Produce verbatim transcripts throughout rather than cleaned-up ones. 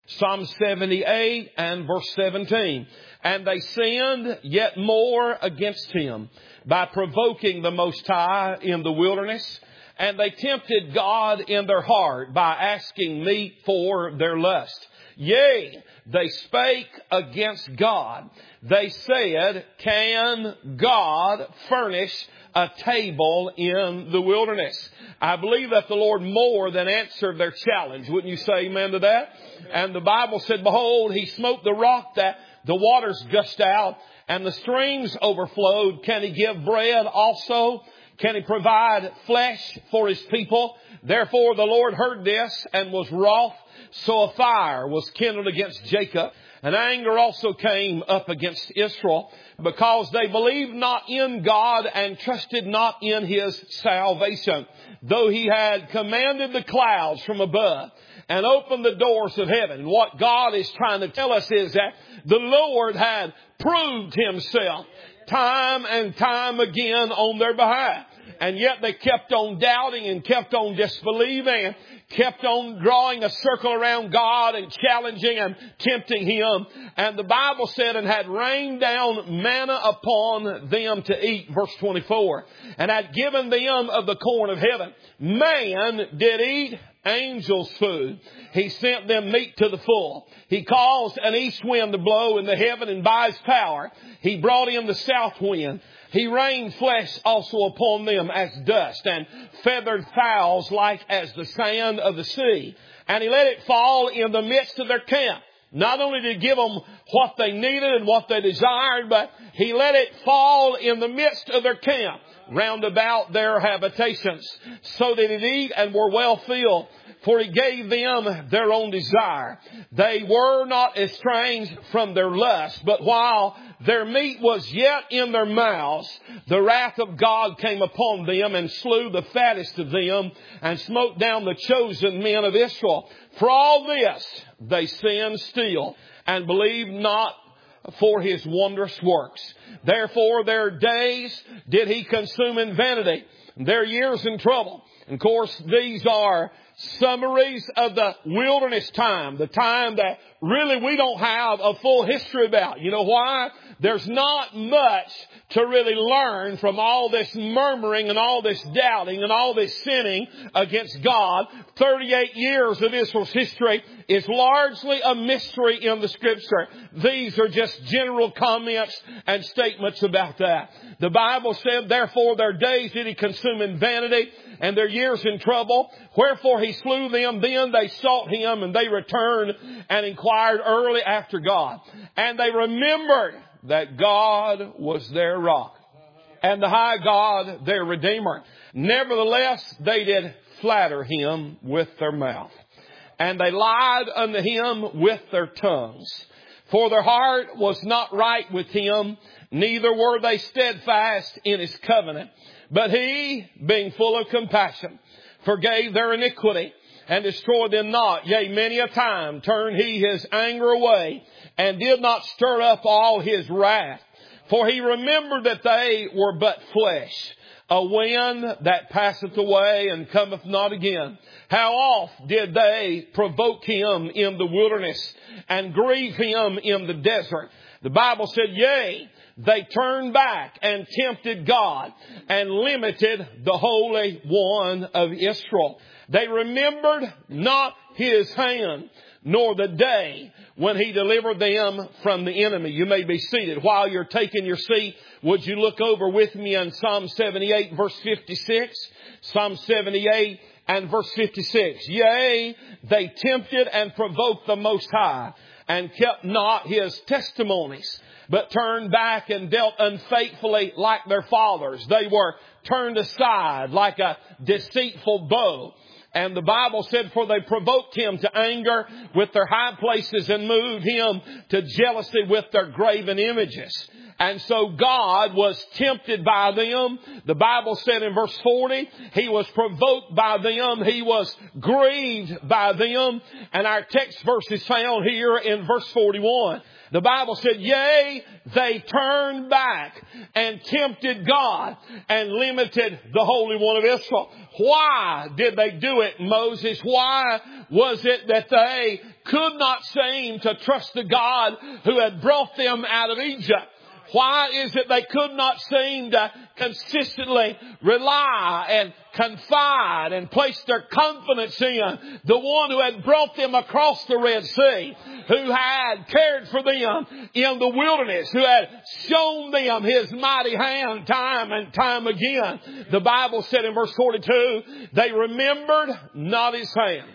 Psalm seventy-eight and verse seventeen. And they sinned yet more against him by provoking the Most High in the wilderness. And they tempted God in their heart by asking meat for their lust. Yea, they spake against God. They said, can God furnish a table in the wilderness? I believe that the Lord more than answered their challenge. Wouldn't you say amen to that? And the Bible said, behold, he smote the rock that the waters gushed out and the streams overflowed. Can he give bread also? Can he provide flesh for his people? Therefore the Lord heard this and was wroth. So a fire was kindled against Jacob, and anger also came up against Israel, because they believed not in God and trusted not in his salvation. Though he had commanded the clouds from above and opened the doors of heaven. And what God is trying to tell us is that the Lord had proved himself time and time again on their behalf. And yet they kept on doubting and kept on disbelieving and kept on drawing a circle around God and challenging and tempting him. And the Bible said, and had rained down manna upon them to eat, verse twenty-four, and had given them of the corn of heaven. Man did eat angels' food. He sent them meat to the full. He caused an east wind to blow in the heaven, and by his power he brought in the south wind. He rained flesh also upon them as dust, and feathered fowls like as the sand of the sea. And he let it fall in the midst of their camp. Not only did he give them what they needed and what they desired, but he let it fall in the midst of their camp, round about their habitations, so that it eat and were well filled. For he gave them their own desire. They were not estranged from their lust, but while their meat was yet in their mouths, the wrath of God came upon them and slew the fattest of them and smote down the chosen men of Israel. For all this they sinned still and believed not for his wondrous works. Therefore their days did he consume in vanity, their years in trouble. And of course these are summaries of the wilderness time, the time that really we don't have a full history about. You know why? There's not much to really learn from all this murmuring and all this doubting and all this sinning against God. thirty-eight years of Israel's history is largely a mystery in the Scripture. These are just general comments and statements about that. The Bible said, therefore their days did he consume in vanity, and their years in trouble. Wherefore he slew them. Then they sought him, and they returned and inquired early after God. And they remembered that God was their rock, and the high God their Redeemer. Nevertheless, they did flatter him with their mouth, and they lied unto him with their tongues. For their heart was not right with him, neither were they steadfast in his covenant. But he, being full of compassion, forgave their iniquity and destroyed them not. Yea, many a time turned he his anger away and did not stir up all his wrath. For he remembered that they were but flesh, a wind that passeth away and cometh not again. How oft did they provoke him in the wilderness and grieve him in the desert? The Bible said, yea, they turned back and tempted God and limited the Holy One of Israel. They remembered not his hand, nor the day when he delivered them from the enemy. You may be seated. While you're taking your seat, would you look over with me in Psalm seventy-eight, verse fifty-six? Psalm seventy-eight and verse fifty-six. Yea, they tempted and provoked the Most High, and kept not his testimonies, but turned back and dealt unfaithfully like their fathers. They were turned aside like a deceitful bow. And the Bible said, for they provoked him to anger with their high places and moved him to jealousy with their graven images. And so God was tempted by them. The Bible said in verse forty, he was provoked by them. He was grieved by them. And our text verse is found here in verse forty-one. The Bible said, yea, they turned back and tempted God and limited the Holy One of Israel. Why did they do it, Moses? Why was it that they could not seem to trust the God who had brought them out of Egypt? Why is it they could not seem to consistently rely and confide and place their confidence in the one who had brought them across the Red Sea, who had cared for them in the wilderness, who had shown them His mighty hand time and time again? The Bible said in verse forty-two, they remembered not His hand,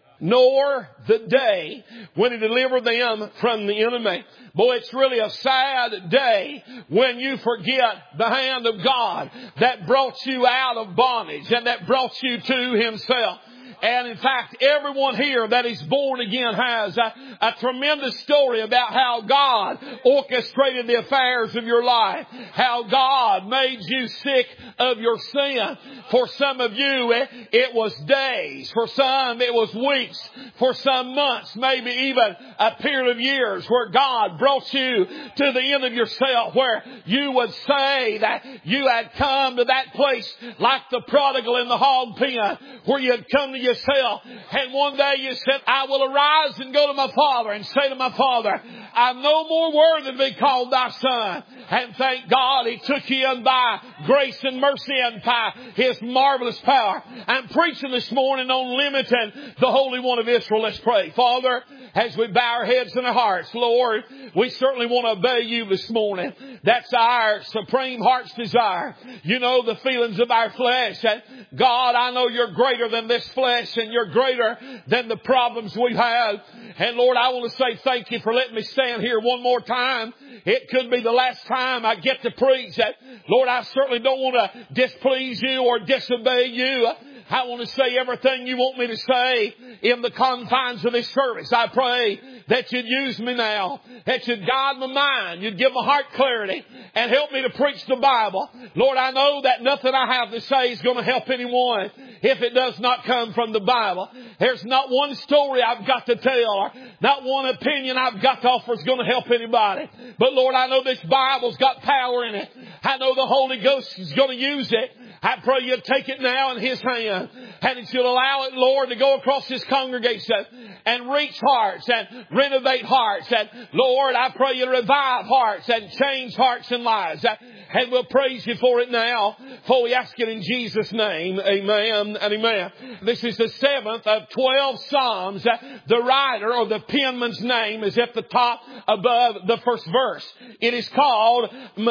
nor the day when He delivered them from the enemy. Boy, it's really a sad day when you forget the hand of God that brought you out of bondage and that brought you to Himself. And in fact, everyone here that is born again has a, a tremendous story about how God orchestrated the affairs of your life, how God made you sick of your sin. For some of you, it, it was days. For some, it was weeks. For some months, maybe even a period of years where God brought you to the end of yourself, where you would say that you had come to that place like the prodigal in the hog pen, where you had come to yourself, and one day you said, I will arise and go to my father and say to my father, I'm no more worthy to be called thy son. And thank God He took you in by grace and mercy and by His marvelous power. I'm preaching this morning on limiting the Holy One of Israel. Let's pray. Father, as we bow our heads and our hearts, Lord, we certainly want to obey You this morning. That's our supreme heart's desire. You know the feelings of our flesh. And God, I know You're greater than this flesh, and You're greater than the problems we've had. And Lord, I want to say thank You for letting me stand here one more time. It could be the last time I get to preach. That, Lord, I certainly don't want to displease You or disobey You. I want to say everything You want me to say in the confines of this service. I pray that You'd use me now, that You'd guide my mind, You'd give my heart clarity, and help me to preach the Bible. Lord, I know that nothing I have to say is going to help anyone if it does not come from the Bible. There's not one story I've got to tell, or not one opinion I've got to offer is going to help anybody. But Lord, I know this Bible's got power in it. I know the Holy Ghost is going to use it. I pray You'd take it now in His hand, and that You'll allow it, Lord, to go across this congregation and reach hearts and renovate hearts. And Lord, I pray You revive hearts and change hearts and lives. And we'll praise You for it now, for we ask it in Jesus' name. Amen and amen. This is the seventh of twelve Psalms. The writer or the penman's name is at the top above the first verse. It is called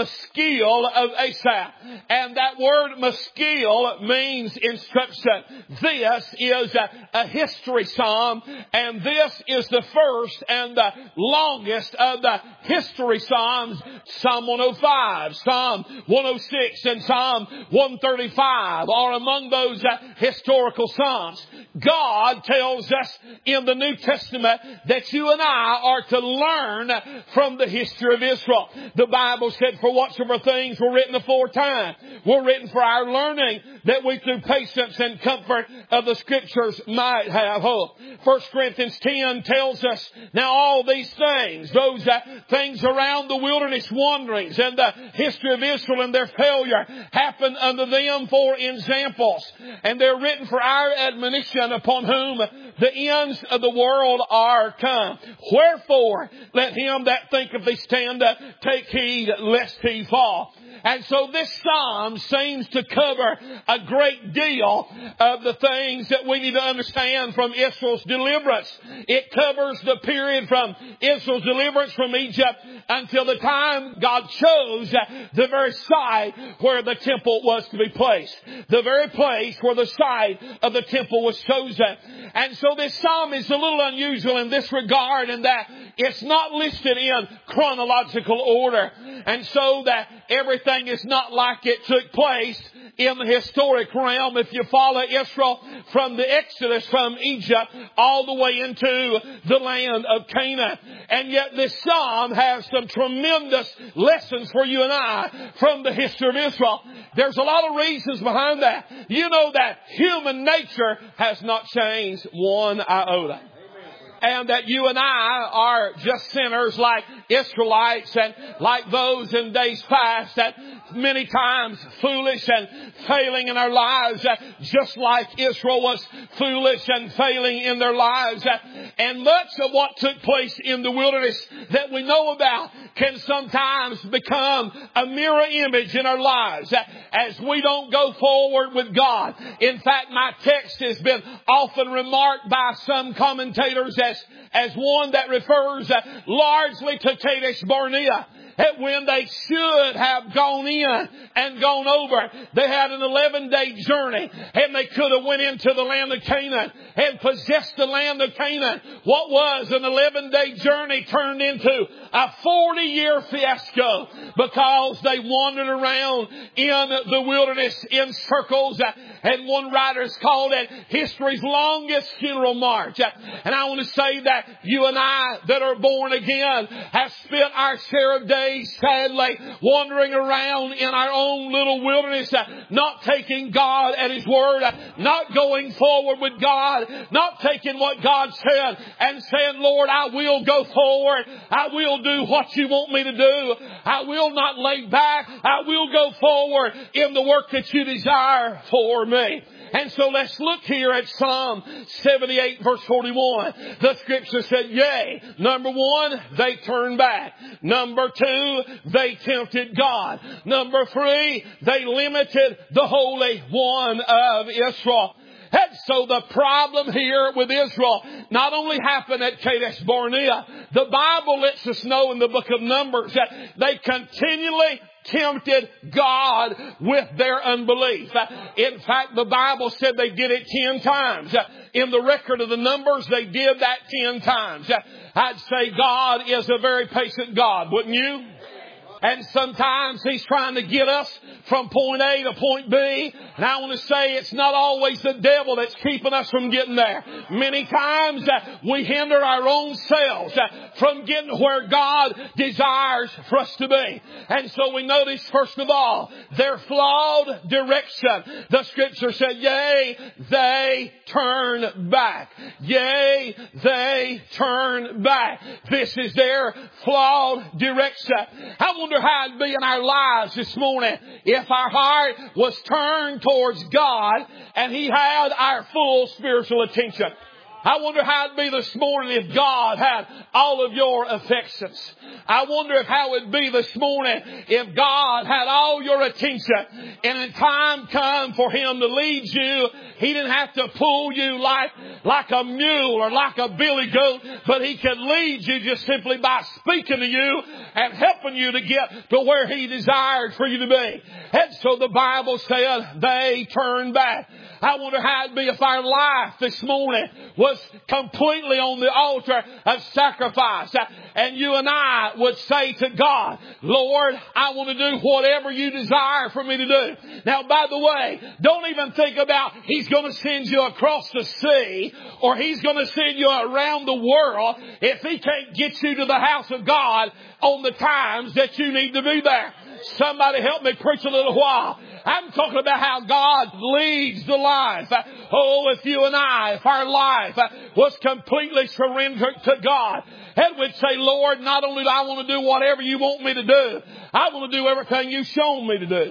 Maskil of Asaph. And that word Maskil means instruction. This is a, a history psalm, and this is the first and the longest of the history psalms. Psalm one oh five, Psalm one oh six, and Psalm one thirty-five are among those uh, historical psalms. God tells us in the New Testament that you and I are to learn from the history of Israel. The Bible said, for whatsoever things were written aforetime were written for our learning, that we through patience and comfort of the Scriptures might have hope. First Corinthians ten tells us, now all these things, those uh, things around the wilderness wanderings and the history of Israel and their failure, happened unto them for examples, and they're written for our admonition, upon whom the ends of the world are come. Wherefore, let him that thinketh he standeth take heed lest he fall. And so this psalm seems to cover a great deal of the things that we need to understand from Israel's deliverance. It covers the period from Israel's deliverance from Egypt until the time God chose the very site where the temple was to be placed. The very place where the site of the temple was chosen. And so this psalm is a little unusual in this regard, in that it's not listed in chronological order. And so that everything is not like it took place in the historic realm. If you follow Israel from the Exodus from Egypt all the way into the land of Canaan. And yet this psalm has some tremendous lessons for you and I from the history of Israel. There's a lot of reasons behind that. You know that human nature has not changed one iota. and that you and I are just sinners like Israelites and like those in days past, that many times foolish and failing in our lives, just like Israel was foolish and failing in their lives. And much of what took place in the wilderness that we know about can sometimes become a mirror image in our lives as we don't go forward with God. In fact, my text has been often remarked by some commentators as, as one that refers largely to Kadesh Barnea. That when they should have gone in and gone over, they had an eleven day journey and they could have went into the land of Canaan and possessed the land of Canaan. What was an eleven day journey turned into a forty year fiasco because they wandered around in the wilderness in circles. And one writer's called it history's longest funeral march. And I want to say that you and I that are born again have spent our share of days sadly wandering around in our own little wilderness, not taking God at His word, not going forward with God, not taking what God said and saying, Lord, I will go forward. I will do what you want me to do. I will not lay back. I will go forward in the work that you desire for me. And so let's look here at Psalm seventy-eight verse forty-one. The scripture said, yea, number one, they turned back. Number two, they tempted God. Number three, they limited the Holy One of Israel. And so the problem here with Israel not only happened at Kadesh Barnea, the Bible lets us know in the book of Numbers that they continually tempted God with their unbelief. In fact, the Bible said they did it ten times. In the record of the Numbers, they did that ten times. I'd say God is a very patient God, wouldn't you? And sometimes He's trying to get us from point A to point B. And I want to say it's not always the devil that's keeping us from getting there. Many times uh, we hinder our own selves uh, from getting where God desires for us to be. And so we notice, first of all, their flawed direction. The scripture said, yea, they turn back. Yea, they turn back. This is their flawed direction. I wonder how it'd be in our lives this morning if our heart was turned towards God and He had our full spiritual attention. I wonder how it'd be this morning if God had all of your affections. I wonder if how it'd be this morning if God had all your attention and in time come for Him to lead you, He didn't have to pull you like, like a mule or like a billy goat, but He could lead you just simply by speaking to you and helping you to get to where He desired for you to be. And so the Bible said they turned back. I wonder how it'd be if our life this morning was completely on the altar of sacrifice. And you and I would say to God, Lord, I want to do whatever you desire for me to do. Now, by the way, don't even think about He's going to send you across the sea or He's going to send you around the world if He can't get you to the house of God on the times that you need to be there. Somebody help me preach a little while. I'm talking about how God leads the life. Oh, if you and I, if our life was completely surrendered to God, and we'd say, Lord, not only do I want to do whatever you want me to do, I want to do everything you've shown me to do.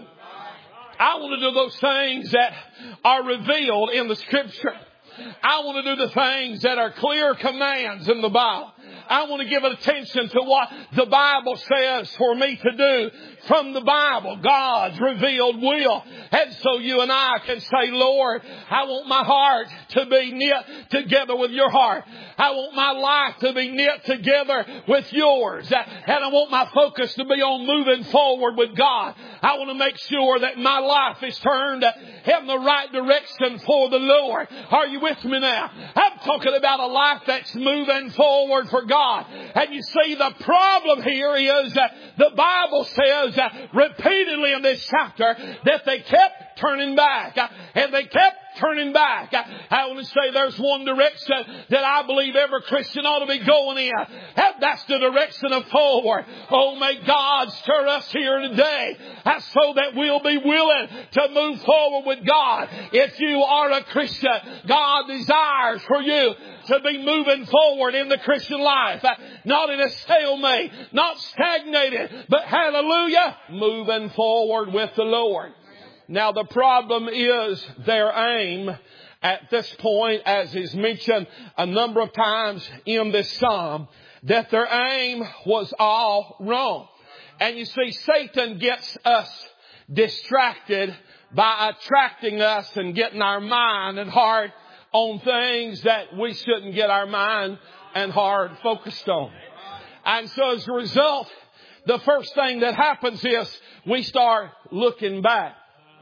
I want to do those things that are revealed in the Scripture. I want to do the things that are clear commands in the Bible. I want to give attention to what the Bible says for me to do from the Bible, God's revealed will. And so you and I can say, Lord, I want my heart to be knit together with your heart. I want my life to be knit together with yours. And I want my focus to be on moving forward with God. I want to make sure that my life is turned in the right direction for the Lord. Are you with me now? I'm talking about a life that's moving forward for God. And you see, the problem here is that the Bible says that repeatedly in this chapter that they kept kept turning back. And they kept turning back. I want to say there's one direction that I believe every Christian ought to be going in. That's the direction of forward. Oh, may God stir us here today so that we'll be willing to move forward with God. If you are a Christian, God desires for you to be moving forward in the Christian life. Not in a stalemate, not stagnated, but hallelujah, moving forward with the Lord. Now the problem is their aim at this point, as is mentioned a number of times in this psalm, that their aim was all wrong. And you see, Satan gets us distracted by attracting us and getting our mind and heart on things that we shouldn't get our mind and heart focused on. And so as a result, the first thing that happens is we start looking back.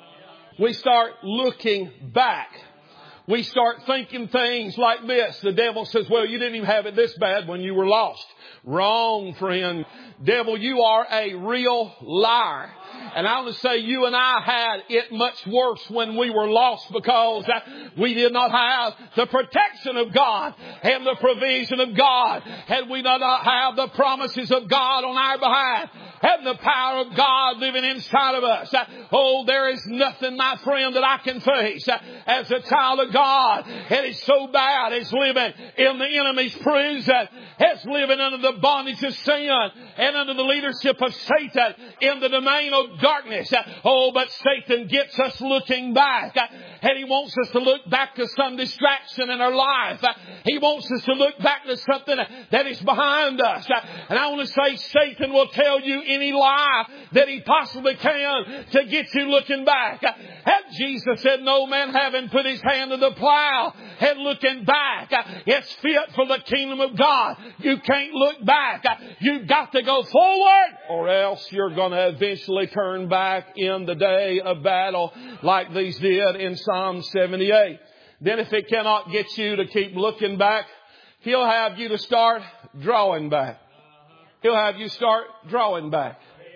We start looking back. We start thinking things like this. The devil says, well, you didn't even have it this bad when you were lost. Wrong, friend. Devil, you are a real liar. And I want to say you and I had it much worse when we were lost because we did not have the protection of God and the provision of God. Had we not have the promises of God on our behalf and the power of God living inside of us. Oh, there is nothing, my friend, that I can face as a child of God. And it's so bad as living in the enemy's prison, as living under the bondage of sin and under the leadership of Satan in the domain of darkness. Oh, but Satan gets us looking back. And he wants us to look back to some distraction in our life. He wants us to look back to something that is behind us. And I want to say Satan will tell you any lie that he possibly can to get you looking back. And Jesus said, no man having put his hand to the plow and looking back, it's fit for the kingdom of God. You can't look back. You've got to go forward or else you're going to eventually turn back in the day of battle like these did in Psalm seventy-eight. Then if it cannot get you to keep looking back, he'll have you to start drawing back. He'll have you start drawing back.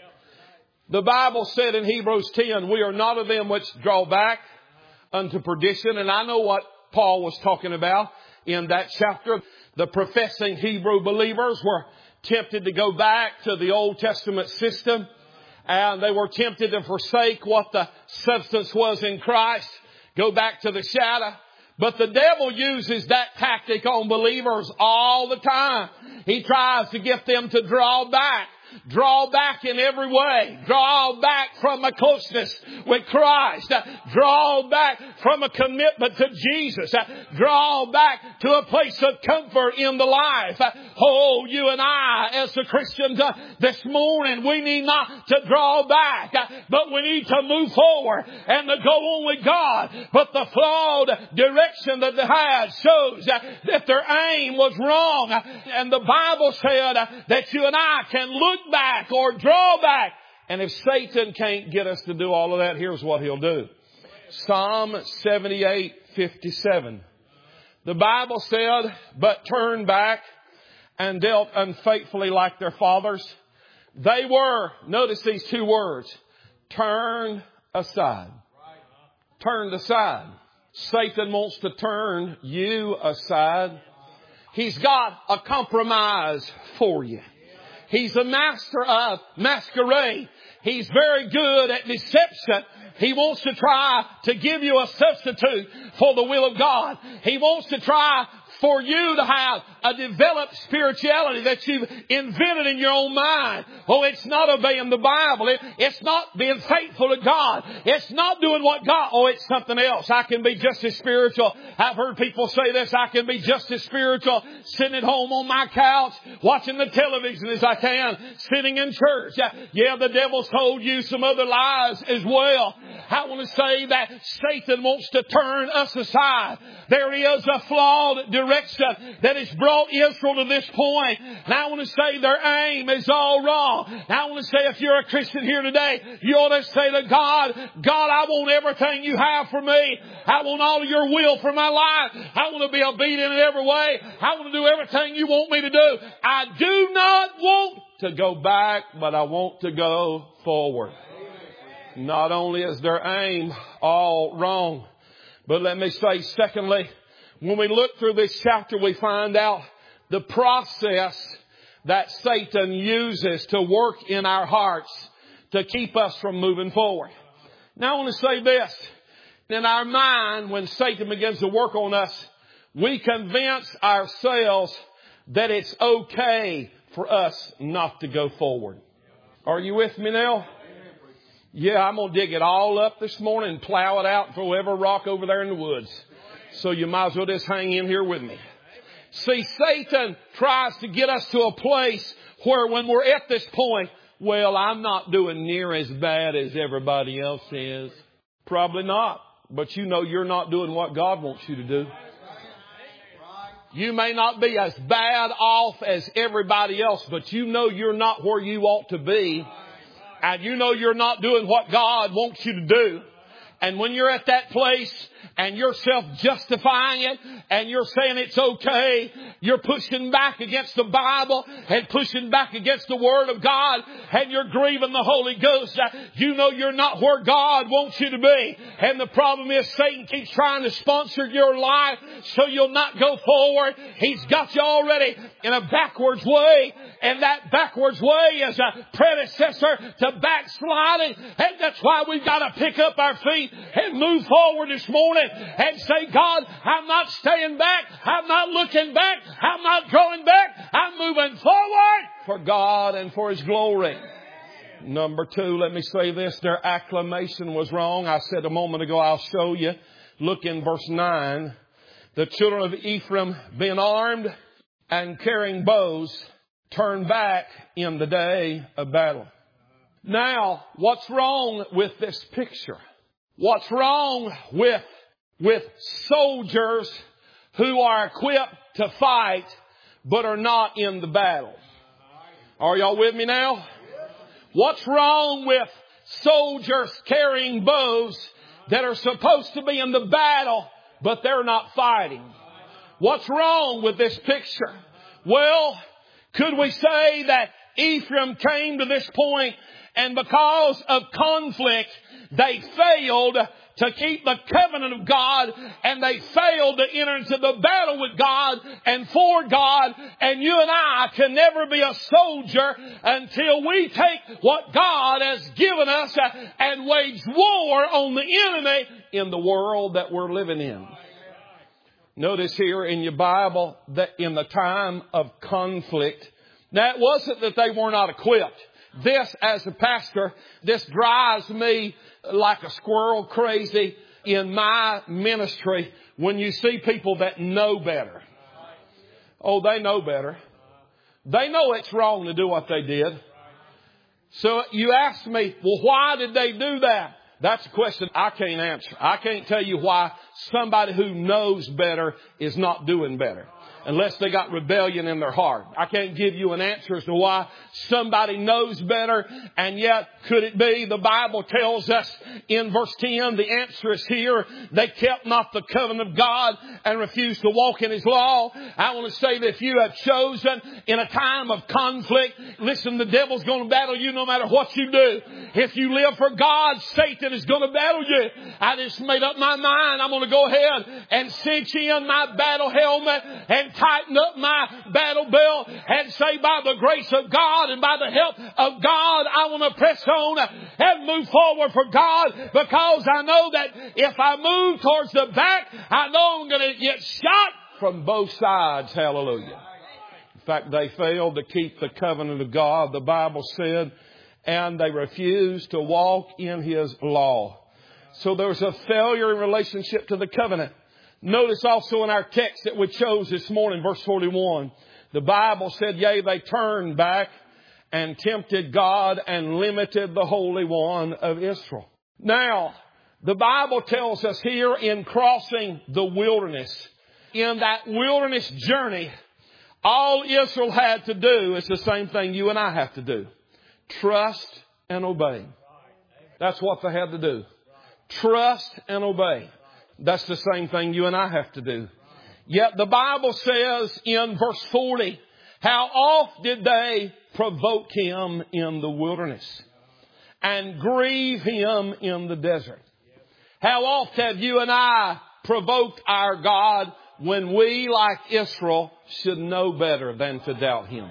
The Bible said in Hebrews ten, we are not of them which draw back unto perdition. And I know what Paul was talking about in that chapter. The professing Hebrew believers were tempted to go back to the Old Testament system. And they were tempted to forsake what the substance was in Christ. Go back to the shadow. But the devil uses that tactic on believers all the time. He tries to get them to draw back. Draw back in every way. Draw back from a closeness with Christ. Draw back from a commitment to Jesus. Draw back to a place of comfort in the life. Oh, you and I as the Christians this morning, we need not to draw back, but we need to move forward and to go on with God. But the flawed direction that they had shows that their aim was wrong. And the Bible said that you and I can look back or draw back. And if Satan can't get us to do all of that, here's what he'll do. Psalm seventy-eight fifty-seven. The Bible said, but turn back and dealt unfaithfully like their fathers. They were, notice these two words, turned aside. Turned aside. Satan wants to turn you aside. He's got a compromise for you. He's a master of masquerade. He's very good at deception. He wants to try to give you a substitute for the will of God. He wants to try for you to have a developed spirituality that you've invented in your own mind. Oh, it's not obeying the Bible. It, it's not being faithful to God. It's not doing what God... Oh, it's something else. I can be just as spiritual. I've heard people say this. I can be just as spiritual sitting at home on my couch, watching the television as I can, sitting in church. Yeah, the devil's told you some other lies as well. I want to say that Satan wants to turn us aside. There is a flawed direction that has brought Israel to this point. And I want to say their aim is all wrong. And I want to say if you're a Christian here today, you ought to say to God, God, I want everything you have for me. I want all of your will for my life. I want to be obedient in every way. I want to do everything you want me to do. I do not want to go back, but I want to go forward. Not only is their aim all wrong, but let me say, secondly, when we look through this chapter, we find out the process that Satan uses to work in our hearts to keep us from moving forward. Now I want to say this. In our mind, when Satan begins to work on us, we convince ourselves that it's okay for us not to go forward. Are you with me now? Yeah, I'm going to dig it all up this morning and plow it out and throw every rock over there in the woods. So you might as well just hang in here with me. See, Satan tries to get us to a place where when we're at this point, well, I'm not doing near as bad as everybody else is. Probably not. But you know you're not doing what God wants you to do. You may not be as bad off as everybody else, but you know you're not where you ought to be. And you know you're not doing what God wants you to do. And when you're at that place and you're self-justifying it and you're saying it's okay, you're pushing back against the Bible and pushing back against the Word of God and you're grieving the Holy Ghost, you know you're not where God wants you to be. And the problem is Satan keeps trying to sponsor your life so you'll not go forward. He's got you already in a backwards way, and that backwards way is a predecessor to backsliding. And that's why we've got to pick up our feet and move forward this morning and say, God, I'm not staying back. I'm not looking back. I'm not going back. I'm moving forward for God and for His glory. Number two, let me say this. Their acclamation was wrong. I said a moment ago, I'll show you. Look in verse nine. The children of Ephraim, being armed and carrying bows, turned back in the day of battle. Now, what's wrong with this picture? What's wrong with, with soldiers who are equipped to fight but are not in the battle? Are y'all with me now? What's wrong with soldiers carrying bows that are supposed to be in the battle but they're not fighting? What's wrong with this picture? Well, could we say that Ephraim came to this point and because of conflict, they failed to keep the covenant of God, and they failed to enter into the battle with God and for God. And you and I can never be a soldier until we take what God has given us and wage war on the enemy in the world that we're living in. Notice here in your Bible that in the time of conflict, now it wasn't that they were not equipped. This, as a pastor, this drives me like a squirrel crazy in my ministry when you see people that know better. Oh, they know better. They know it's wrong to do what they did. So you ask me, well, why did they do that? That's a question I can't answer. I can't tell you why somebody who knows better is not doing better, unless they got rebellion in their heart. I can't give you an answer as to why somebody knows better, and yet could it be the Bible tells us in verse ten, the answer is here. They kept not the covenant of God and refused to walk in His law. I want to say that if you have chosen in a time of conflict, listen, the devil's going to battle you no matter what you do. If you live for God, Satan is going to battle you. I just made up my mind. I'm going to go ahead and cinch in my battle helmet and tighten up my battle belt and say, by the grace of God and by the help of God, I want to press on and move forward for God, because I know that if I move towards the back, I know I'm going to get shot from both sides. Hallelujah. In fact, they failed to keep the covenant of God, the Bible said, and they refused to walk in His law. So there was a failure in relationship to the covenant. Notice also in our text that we chose this morning, verse forty-one, the Bible said, yea, they turned back and tempted God and limited the Holy One of Israel. Now, the Bible tells us here in crossing the wilderness, in that wilderness journey, all Israel had to do is the same thing you and I have to do. Trust and obey. That's what they had to do. Trust and obey. That's the same thing you and I have to do. Yet the Bible says in verse forty, how oft did they provoke Him in the wilderness? and grieve Him in the desert. How oft have you and I provoked our God when we, like Israel, should know better than to doubt Him?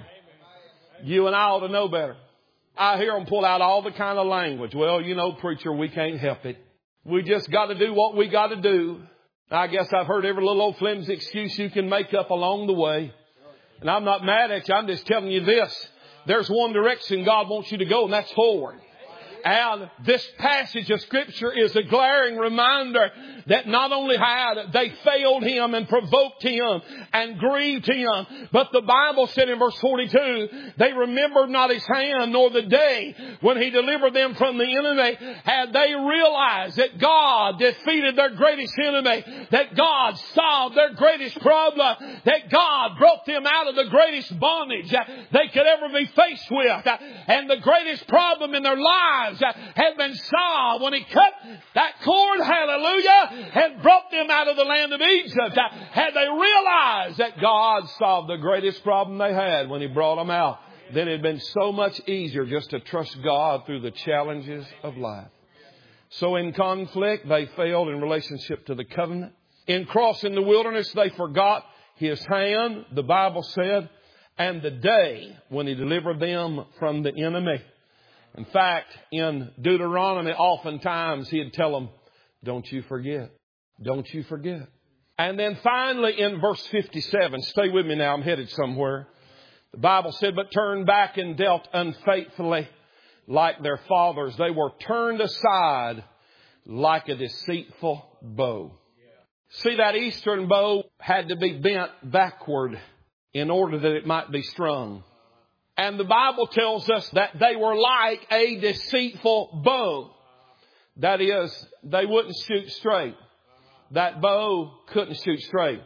You and I ought to know better. I hear them pull out all the kind of language. Well, you know, preacher, we can't help it. We just got to do what we got to do. I guess I've heard every little old flimsy excuse you can make up along the way. And I'm not mad at you. I'm just telling you this. There's one direction God wants you to go, and that's forward. And this passage of Scripture is a glaring reminder that not only had they failed Him and provoked Him and grieved Him, but the Bible said in verse forty-two, they remembered not His hand nor the day when He delivered them from the enemy. Had they realized that God defeated their greatest enemy, that God solved their greatest problem, that God brought them out of the greatest bondage they could ever be faced with, and the greatest problem in their lives had been solved when He cut that cord, hallelujah, and brought them out of the land of Egypt. Had they realized that God solved the greatest problem they had when He brought them out, then it had been so much easier just to trust God through the challenges of life. So in conflict, they failed in relationship to the covenant. In crossing the wilderness, they forgot His hand, the Bible said, and the day when He delivered them from the enemy. In fact, in Deuteronomy, oftentimes He'd tell them, don't you forget. Don't you forget. And then finally in verse fifty-seven, stay with me now, I'm headed somewhere. The Bible said, but turned back and dealt unfaithfully like their fathers. They were turned aside like a deceitful bow. See, that eastern bow had to be bent backward in order that it might be strung. And the Bible tells us that they were like a deceitful bow. That is, they wouldn't shoot straight. That bow couldn't shoot straight.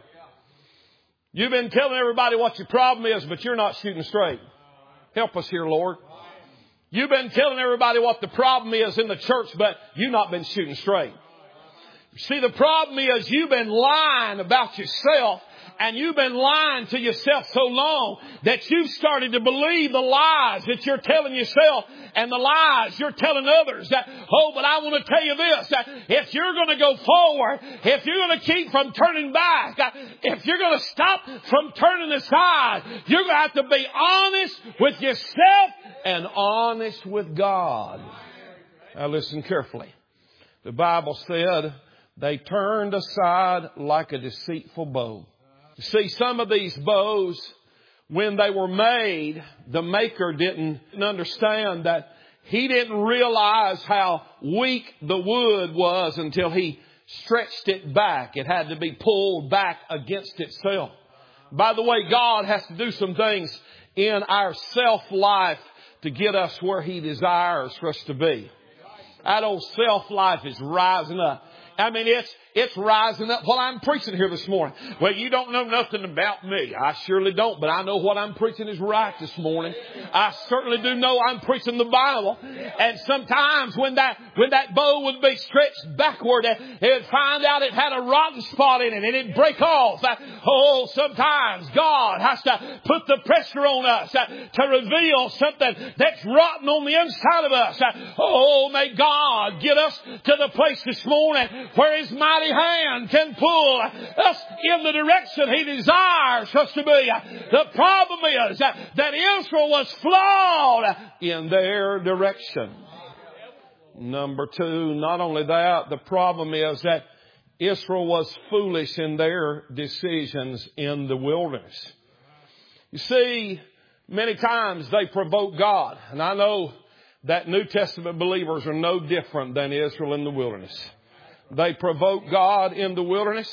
You've been telling everybody what your problem is, but you're not shooting straight. Help us here, Lord. You've been telling everybody what the problem is in the church, but you've not been shooting straight. See, the problem is you've been lying about yourself. And you've been lying to yourself so long that you've started to believe the lies that you're telling yourself and the lies you're telling others. That, oh, but I want to tell you this. That if you're going to go forward, if you're going to keep from turning back, if you're going to stop from turning aside, you're going to have to be honest with yourself and honest with God. Now listen carefully. The Bible said they turned aside like a deceitful bow. See, some of these bows, when they were made, the maker didn't understand that he didn't realize how weak the wood was until he stretched it back. It had to be pulled back against itself. By the way, God has to do some things in our self-life to get us where He desires for us to be. That old self-life is rising up. I mean, it's it's rising up while I'm preaching here this morning. Well, you don't know nothing about me. I surely don't, but I know what I'm preaching is right this morning. I certainly do know I'm preaching the Bible. And sometimes when that when that bow would be stretched backward, it would find out it had a rotten spot in it and it'd break off. Oh, sometimes God has to put the pressure on us to reveal something that's rotten on the inside of us. Oh, may God get us to the place this morning where His mighty hand can pull us in the direction He desires us to be. The problem is that Israel was flawed in their direction. Number two, not only that, the problem is that Israel was foolish in their decisions in the wilderness. You see, many times they provoke God. And I know that New Testament believers are no different than Israel in the wilderness. They provoked God in the wilderness.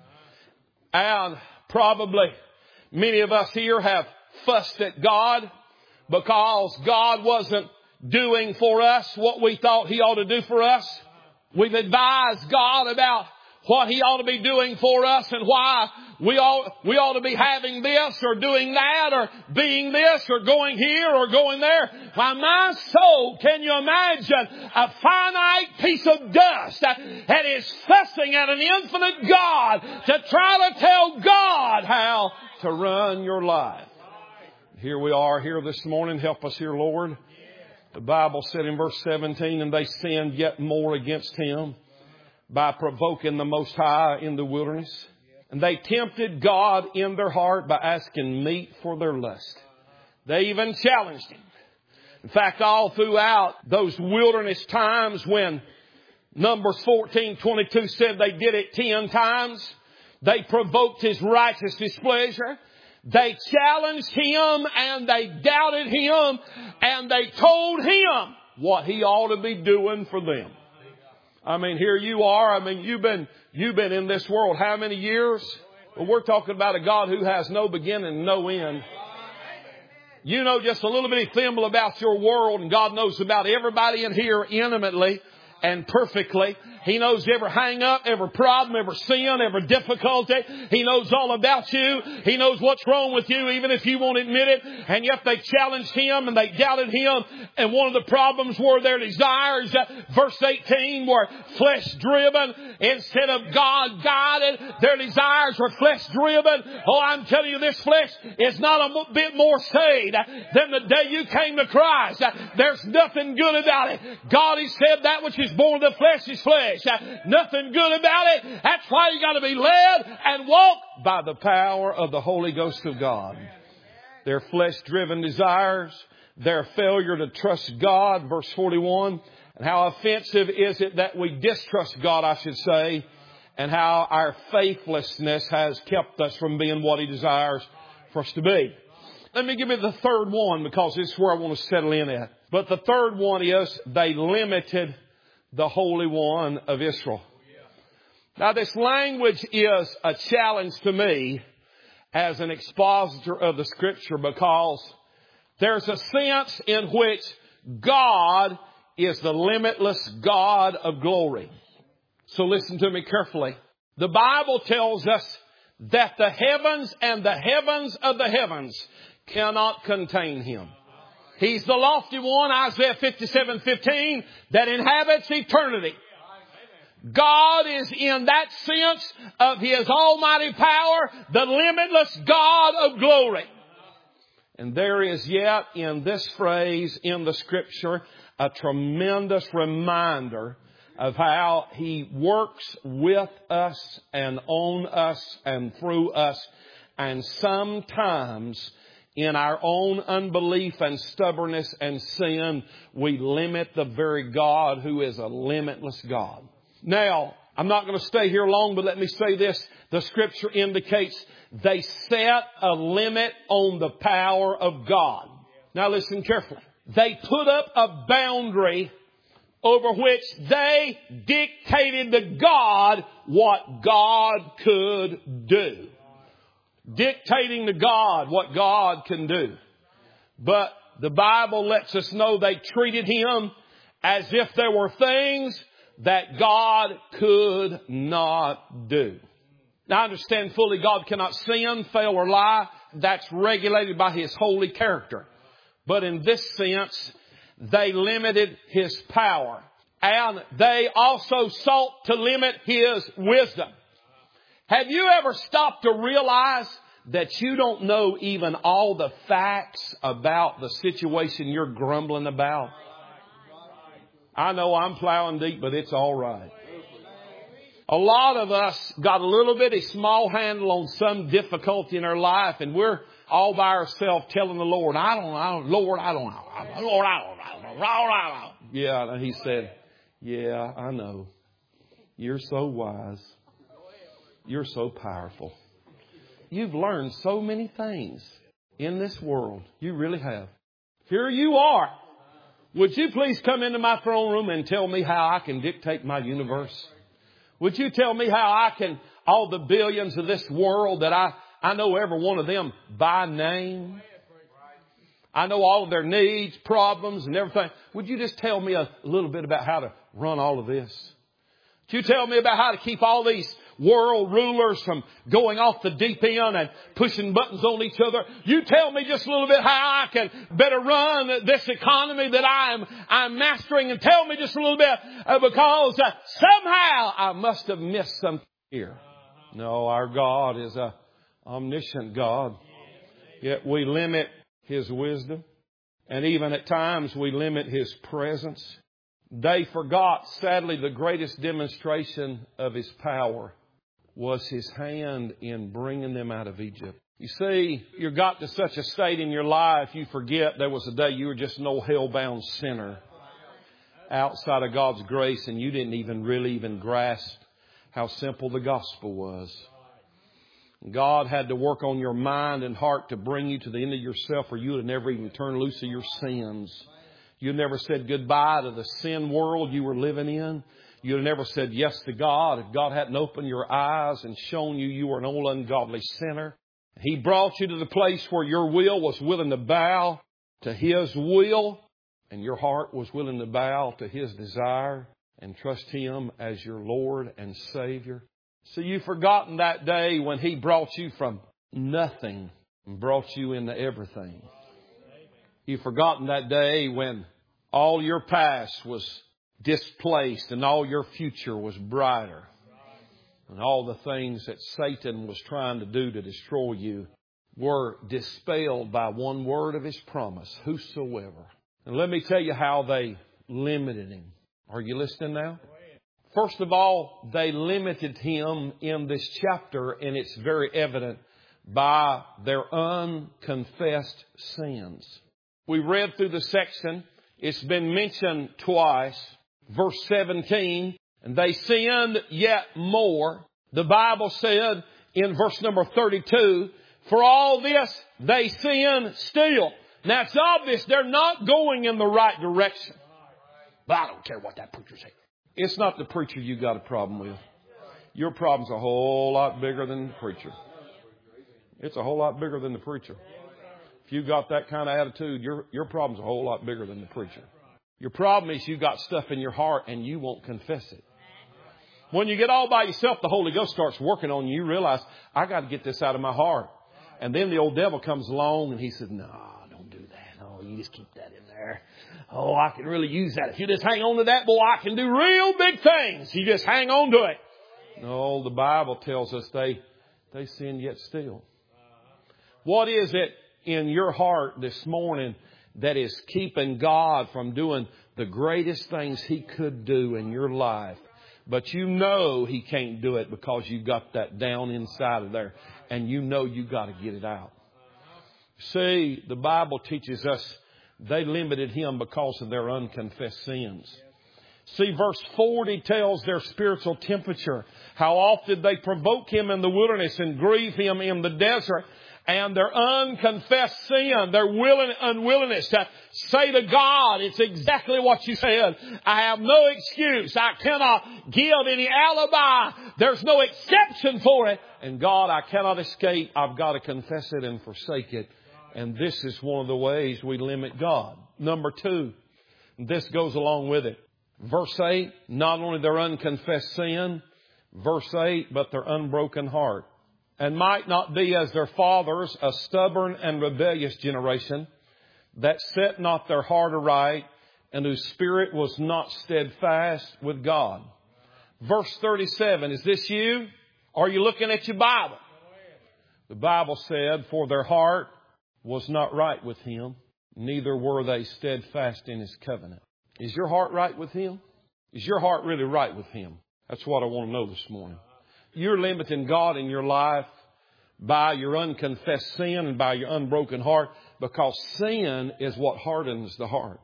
And probably many of us here have fussed at God because God wasn't doing for us what we thought He ought to do for us. We've advised God about what He ought to be doing for us and why we ought, we ought to be having this or doing that or being this or going here or going there. Why, my soul, can you imagine a finite piece of dust that is fussing at an infinite God to try to tell God how to run your life? Here we are here this morning. Help us here, Lord. The Bible said in verse seventeen, and they sinned yet more against Him by provoking the Most High in the wilderness. And they tempted God in their heart by asking meat for their lust. They even challenged Him. In fact, all throughout those wilderness times when Numbers fourteen twenty-two said they did it ten times, they provoked His righteous displeasure. They challenged Him and they doubted Him and they told Him what He ought to be doing for them. I mean, here you are. I mean, you've been, you've been in this world how many years? Well, we're talking about a God who has no beginning and no end. You know just a little bitty thimble about your world, and God knows about everybody in here intimately and perfectly. He knows every hang-up, every problem, every sin, every difficulty. He knows all about you. He knows what's wrong with you, even if you won't admit it. And yet they challenged Him and they doubted Him. And one of the problems were their desires. Verse eighteen were flesh-driven instead of God-guided. Their desires were flesh-driven. Oh, I'm telling you, this flesh is not a bit more saved than the day you came to Christ. There's nothing good about it. God has said that which is born of the flesh is flesh. Nothing good about it. That's why you got to be led and walk by the power of the Holy Ghost of God. Their flesh-driven desires, their failure to trust God, verse forty-one. And how offensive is it that we distrust God, I should say, and how our faithlessness has kept us from being what He desires for us to be. Let me give you the third one, because this is where I want to settle in at. But the third one is they limited the Holy One of Israel. Now, this language is a challenge to me as an expositor of the Scripture, because there's a sense in which God is the limitless God of glory. So listen to me carefully. The Bible tells us that the heavens and the heavens of the heavens cannot contain Him. He's the lofty one, Isaiah fifty-seven fifteen, that inhabits eternity. God is in that sense of His almighty power, the limitless God of glory. And there is yet in this phrase in the Scripture a tremendous reminder of how He works with us and on us and through us. And sometimes in our own unbelief and stubbornness and sin, we limit the very God who is a limitless God. Now, I'm not going to stay here long, but let me say this. The Scripture indicates they set a limit on the power of God. Now listen carefully. They put up a boundary over which they dictated to God what God could do. Dictating to God what God can do. But the Bible lets us know they treated Him as if there were things that God could not do. Now I understand fully God cannot sin, fail, or lie. That's regulated by His holy character. But in this sense, they limited His power. And they also sought to limit His wisdom. Have you ever stopped to realize that you don't know even all the facts about the situation you're grumbling about? I know I'm plowing deep, but it's all right. A lot of us got a little bitty small handle on some difficulty in our life, and we're all by ourselves telling the Lord, I don't know, Lord, I don't know, Lord, I don't know, Lord, I don't know. Yeah, and He said, yeah, I know. You're so wise. You're so powerful. You've learned so many things in this world. You really have. Here you are. Would you please come into my throne room and tell me how I can dictate my universe? Would you tell me how I can, all the billions of this world that I, I know every one of them by name. I know all of their needs, problems, and everything. Would you just tell me a little bit about how to run all of this? Would you tell me about how to keep all these world rulers from going off the deep end and pushing buttons on each other? You tell me just a little bit how I can better run this economy that I'm I'm mastering, and tell me just a little bit uh, because uh, somehow I must have missed something here. No, our God is a omniscient God. Yet we limit His wisdom. And even at times we limit His presence. They forgot, sadly, the greatest demonstration of His power was His hand in bringing them out of Egypt. You see, you got to such a state in your life, you forget there was a day you were just an old hell-bound sinner outside of God's grace, and you didn't even really even grasp how simple the gospel was. God had to work on your mind and heart to bring you to the end of yourself, or you would have never even turned loose of your sins. You never said goodbye to the sin world you were living in. You'd have never said yes to God if God hadn't opened your eyes and shown you you were an old ungodly sinner. He brought you to the place where your will was willing to bow to His will, and your heart was willing to bow to His desire and trust Him as your Lord and Savior. So you've forgotten that day when He brought you from nothing and brought you into everything. You've forgotten that day when all your past was displaced and all your future was brighter. And all the things that Satan was trying to do to destroy you were dispelled by one word of His promise, whosoever. And let me tell you how they limited Him. Are you listening now? First of all, they limited Him in this chapter, and it's very evident by their unconfessed sins. We read through the section. It's been mentioned twice. Verse seventeen, and they sinned yet more. The Bible said in verse number thirty-two, for all this they sin still. Now it's obvious they're not going in the right direction. But I don't care what that preacher said. It's not the preacher you got a problem with. Your problem's a whole lot bigger than the preacher. It's a whole lot bigger than the preacher. If you got that kind of attitude, your, your problem's a whole lot bigger than the preacher. Your problem is you got stuff in your heart and you won't confess it. When you get all by yourself, the Holy Ghost starts working on you. You realize, I got to get this out of my heart. And then the old devil comes along and he says, no, don't do that. Oh, you just keep that in there. Oh, I can really use that. If you just hang on to that, boy, I can do real big things. You just hang on to it. No, the Bible tells us they, they sin yet still. What is it in your heart this morning that is keeping God from doing the greatest things He could do in your life? But you know He can't do it because you got that down inside of there. And you know you got to get it out. See, the Bible teaches us they limited Him because of their unconfessed sins. See, verse forty tells their spiritual temperature. How often they provoke Him in the wilderness and grieve Him in the desert. And their unconfessed sin, their willing, unwillingness to say to God, it's exactly what you said. I have no excuse. I cannot give any alibi. There's no exception for it. And God, I cannot escape. I've got to confess it and forsake it. And this is one of the ways we limit God. Number two, this goes along with it. Verse eight, not only their unconfessed sin, verse eight, but their unbroken heart. And might not be as their fathers, a stubborn and rebellious generation, that set not their heart aright, and whose spirit was not steadfast with God. Verse thirty-seven, is this you? Are you looking at your Bible? The Bible said, for their heart was not right with Him, neither were they steadfast in His covenant. Is your heart right with Him? Is your heart really right with Him? That's what I want to know this morning. You're limiting God in your life by your unconfessed sin and by your unbroken heart, because sin is what hardens the heart.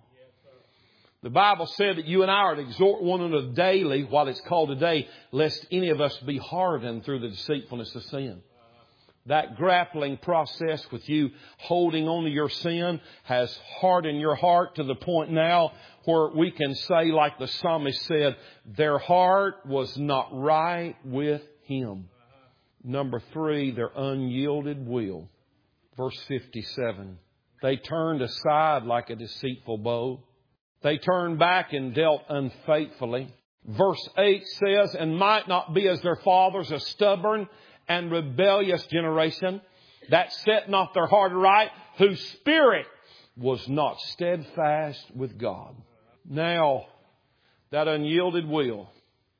The Bible said that you and I are to exhort one another daily, while it's called today, lest any of us be hardened through the deceitfulness of sin. That grappling process with you holding on to your sin has hardened your heart to the point now where we can say, like the psalmist said, their heart was not right with Him. Number three, their unyielded will. Verse fifty-seven. They turned aside like a deceitful bow. They turned back and dealt unfaithfully. Verse eight says, and might not be as their fathers, a stubborn and rebellious generation, that set not their heart aright, whose spirit was not steadfast with God. Now, that unyielded will.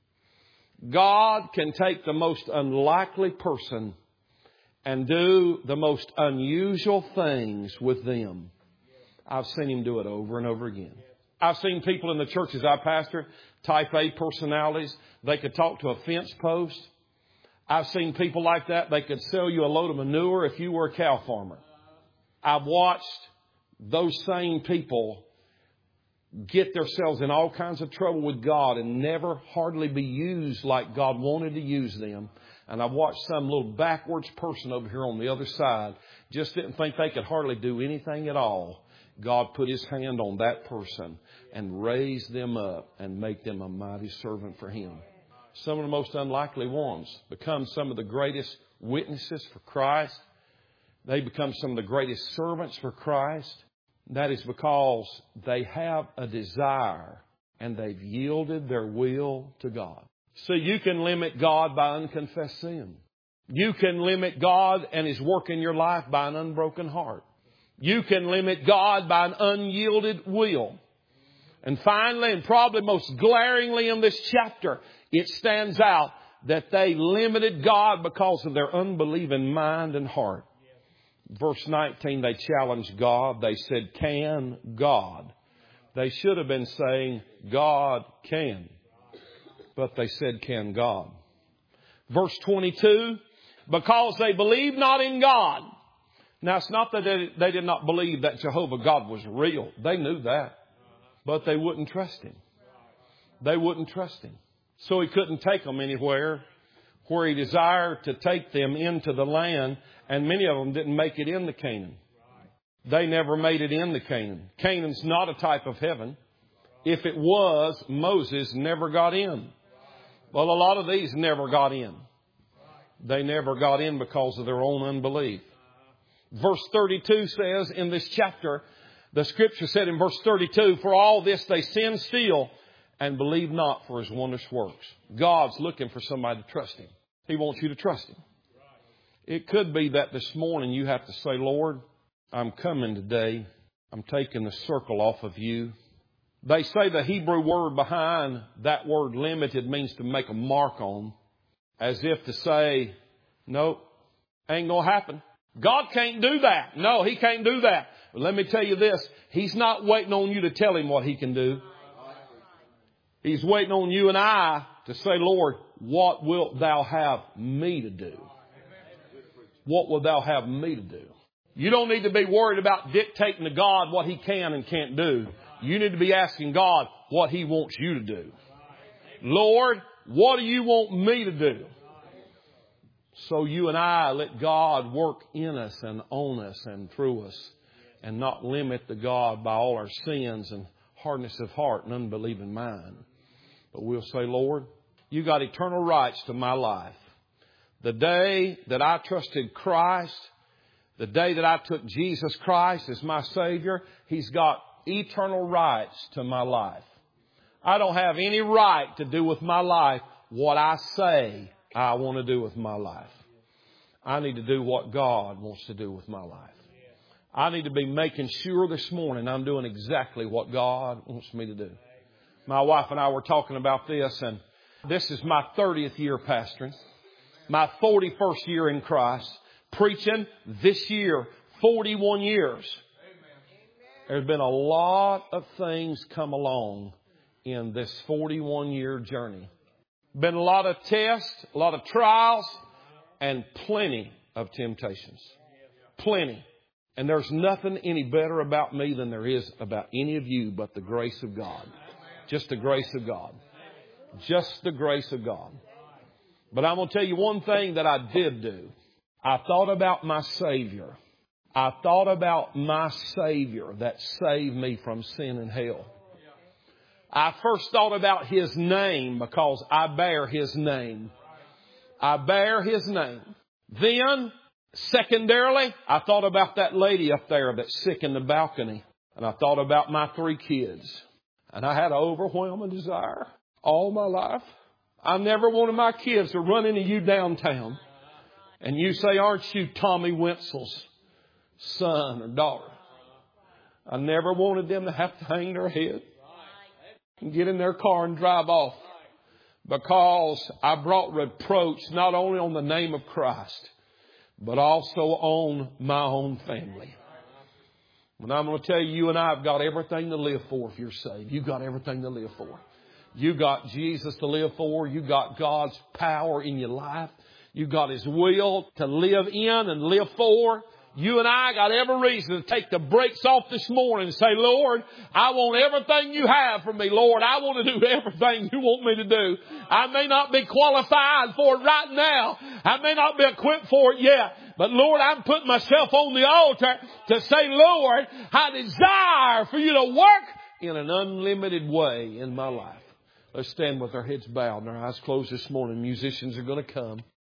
God can take the most unlikely person and do the most unusual things with them. I've seen Him do it over and over again. I've seen people in the churches I pastor, type A personalities. They could talk to a fence post. I've seen people like that. They could sell you a load of manure if you were a cow farmer. I've watched those same people get themselves in all kinds of trouble with God and never hardly be used like God wanted to use them. And I've watched some little backwards person over here on the other side just didn't think they could hardly do anything at all. God put His hand on that person and raise them up and make them a mighty servant for Him. Some of the most unlikely ones become some of the greatest witnesses for Christ. They become some of the greatest servants for Christ. That is because they have a desire and they've yielded their will to God. See, you can limit God by unconfessed sin. You can limit God and His work in your life by an unbroken heart. You can limit God by an unyielded will. And finally, and probably most glaringly in this chapter, it stands out that they limited God because of their unbelieving mind and heart. Verse nineteen, they challenged God. They said, "Can God?" They should have been saying, "God can." But they said, "Can God?" Verse twenty-two, because they believed not in God. Now, it's not that they, they did not believe that Jehovah God was real. They knew that. But they wouldn't trust Him. They wouldn't trust Him. So He couldn't take them anywhere where He desired to take them into the land. And many of them didn't make it into Canaan. They never made it into Canaan. Canaan's not a type of heaven. If it was, Moses never got in. Well, a lot of these never got in. They never got in because of their own unbelief. Verse thirty-two says in this chapter, the Scripture said in verse thirty-two, "For all this they sinned still and believe not for His wondrous works." God's looking for somebody to trust Him. He wants you to trust Him. It could be that this morning you have to say, "Lord, I'm coming today. I'm taking the circle off of You." They say the Hebrew word behind that word limited means to make a mark on, as if to say, "Nope, ain't going to happen. God can't do that. No, He can't do that." But let me tell you this. He's not waiting on you to tell Him what He can do. He's waiting on you and I to say, "Lord, what wilt Thou have me to do? What will Thou have me to do?" You don't need to be worried about dictating to God what He can and can't do. You need to be asking God what He wants you to do. "Lord, what do You want me to do?" So you and I let God work in us and on us and through us, and not limit the God by all our sins and hardness of heart and unbelieving mind. But we'll say, "Lord, You got eternal rights to my life. The day that I trusted Christ, the day that I took Jesus Christ as my Savior, He's got eternal rights to my life. I don't have any right to do with my life what I say I want to do with my life. I need to do what God wants to do with my life. I need to be making sure this morning I'm doing exactly what God wants me to do." My wife and I were talking about this, and this is my thirtieth year pastoring, my forty-first year in Christ, preaching this year, forty-one years. There's been a lot of things come along in this forty-one year journey. Been a lot of tests, a lot of trials, and plenty of temptations. Plenty. And there's nothing any better about me than there is about any of you but the grace of God. Just the grace of God. Just the grace of God. But I'm going to tell you one thing that I did do. I thought about my Savior. I thought about my Savior that saved me from sin and hell. I first thought about His name because I bear His name. I bear His name. Then, secondarily, I thought about that lady up there that's sick in the balcony. And I thought about my three kids. And I had an overwhelming desire all my life. I never wanted my kids to run into you downtown. And you say, "Aren't you Tommy Wenzel's son or daughter?" I never wanted them to have to hang their head and get in their car and drive off, because I brought reproach not only on the name of Christ, but also on my own family. And I'm going to tell you, you and I have got everything to live for if you're saved. You've got everything to live for. You got Jesus to live for. You got God's power in your life. You got His will to live in and live for. You and I got every reason to take the brakes off this morning and say, Lord, I want everything you have for me. Lord, I want to do everything you want me to do. I may not be qualified for it right now. I may not be equipped for it yet. But Lord, I'm putting myself on the altar to say, Lord, I desire for you to work in an unlimited way in my life. Let's stand with our heads bowed and our eyes closed this morning. Musicians are going to come.